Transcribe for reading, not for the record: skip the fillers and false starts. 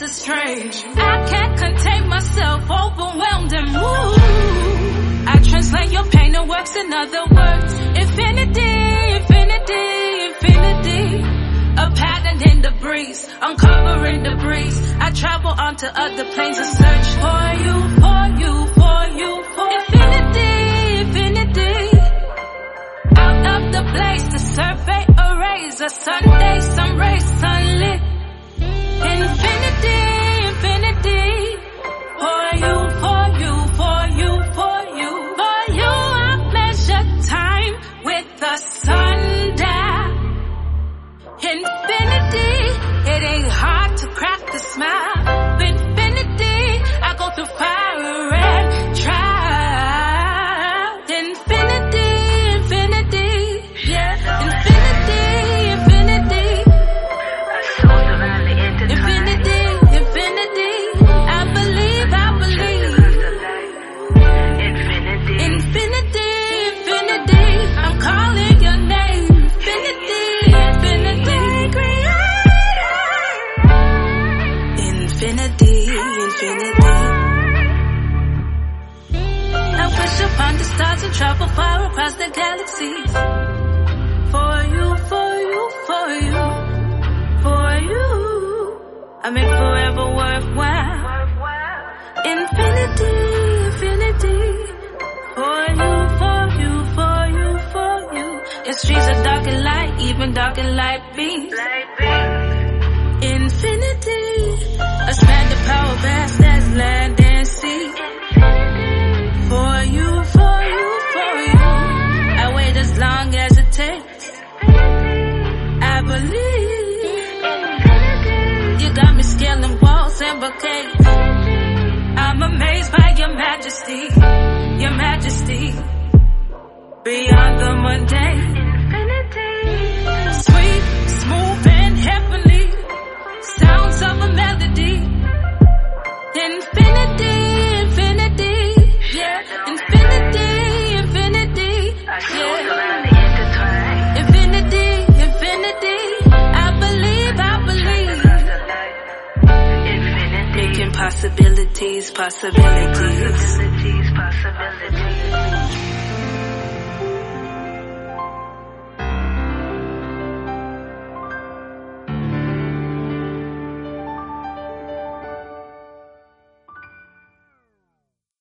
is strange. I can't contain myself, overwhelmed and moved. I translate your pain and works in other words. Infinity, infinity, infinity. A pattern in the breeze, uncovering the breeze. I travel onto other planes and search for you, for you, for you, for infinity, infinity. Out of the blaze, the survey arrays a Sunday, sun rays, sunlit. Infinity, infinity. For you, for you, for you, for you, for you. I measure time with the sundial. Infinity, it ain't hard to crack a smile. Infinity, I go through fire and trial. Infinity, infinity, yeah. Infinity, infinity. Infinity, infinity. I believe, I believe. Infinity, infinity. I'm calling your name. Infinity, infinity. Infinity, infinity. I wish upon the stars and travel far across the galaxies. For you, for you, for you, for you. I make forever worthwhile. Infinity, infinity. For you, for you, for you, for you. Your streets are dark and light, even dark and light beams. Infinity, a span of power vast as land and sea. For you, for you, for you. I wait as long as it takes. I believe. You got me scaling walls and bouquets. I'm amazed by your majesty, your majesty. Beyond the mundane. Sweet, smooth and heavenly. Sounds of a melody. Infinity, infinity, yeah. Infinity, infinity, yeah. Infinity, infinity. I believe, I believe. Making possibilities, possibilities.